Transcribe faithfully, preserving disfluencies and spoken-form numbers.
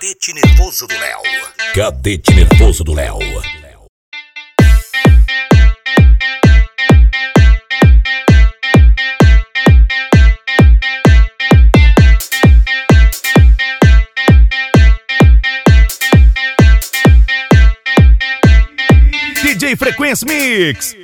Cadete Nervoso do Léo. Cadete Nervoso do Léo. D J Frequência Mix.